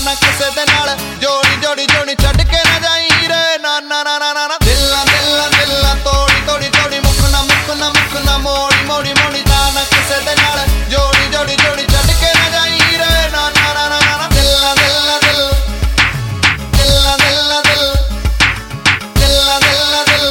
ना किसे दे नाल जोड़ी जोड़ी जोड़ी छड्ड के ना जाई हीरे ना ना ना ना ना दिल्ला दिल्ला दिल्ला तोड़ी तोड़ी तोड़ी मुकना मुकना मुकना मोड़ी मोड़ी मोड़ी ना किसे दे नाल जोड़ी जोड़ी जोड़ी छड्ड के ना जाई हीरे ना ना ना ना ना दिल्ला दिल्ला दिल दिल्ला दिल्ला दिल दिल्ला दिल्ला दिल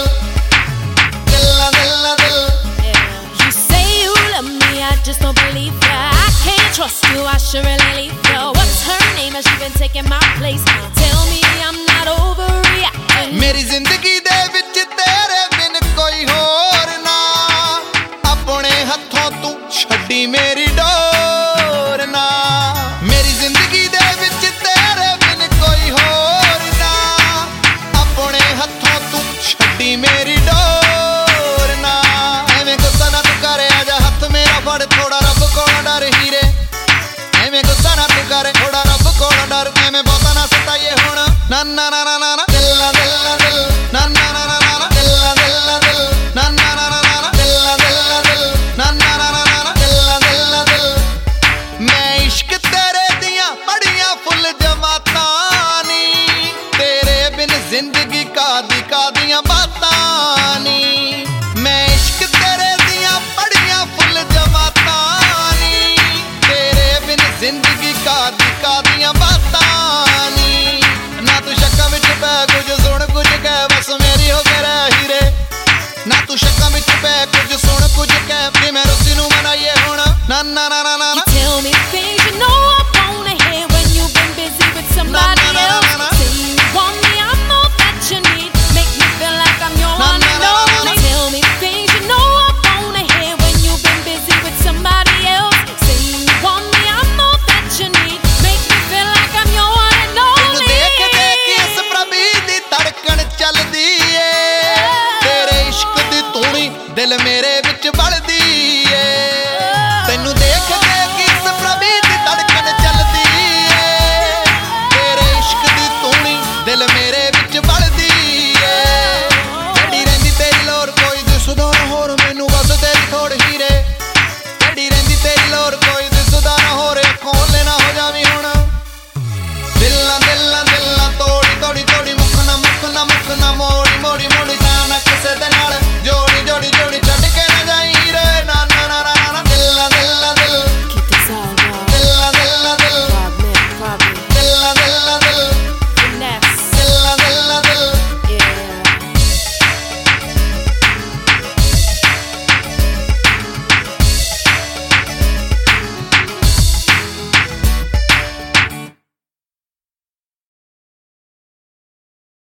दिल्ला दिल्ला दिल You say you love me, I just don't believe ya. I can't trust you, I should really leave ya. What's her name? Has she been taking my place? Tell me I'm not overreacting. मेरी जिंदगी दे विच तेरे बिन कोई होर ना अपने हथों तू छड्डी मेरी डोर ना मेरी जिंदगी दे विच तेरे बिन कोई होर ना अपने हथों तू छड्डी मेरी डोर ना एवें गुस्सा ना तू करे आजा हथ मेरा फड़ थोड़ा रब कोलों डर हीरे एवें गुस्सा ना तू करे थोड़ा रब कोलों डर एवें बहुता ना सताइए हुण ना ना ना ना ना दिल्ला दिल्ला दिल ना ना ना ना ना दिल्ला दिल्ला दिल ना ना ना ना ना दिल्ला दिल्ला दिल ना ना ना ना ना दिल्ला दिल्ला दिल मैं इश्क तेरे दियां पढ़ियां फुल जमातां नी तेरे बिन जिंदगी कादियां बातां नी मैं इश्क तेरे दियां पढ़ियां फुल जमातां नी तेरे बिन जिंदगी कादियां बातां नी ना तू शक्कां विच पै कुछ सुन कुछ कह बस मेरी हो के रह हीरे ना तू शक्कां विच पै कुछ सुन कुछ कह कि मैं रुसी नूं मनाइए हुण ना ना ना ना ना You tell me things you know I wanna hear when you've been busy with somebody Na, na, na, na, na. else. Say you want me, I'm all that you need. Make me feel like I'm your Na, one na, and na, na, na. only. Tell me things you know I wanna hear when you've been busy with somebody else. Say you want me, I'm all that you need. Make me feel like I'm your one and ਤੈਨੂੰ only. ਦੇਖ ਦੇਖ ਇਸ ਪ੍ਰਭੀ ਦੀ ਧੜਕਣ ਚੱਲਦੀ ਏ ਤੇਰੇ ਇਸ਼ਕ ਦੀ ਧੂਣੀ ਦਿਲ ਮੇਰੇ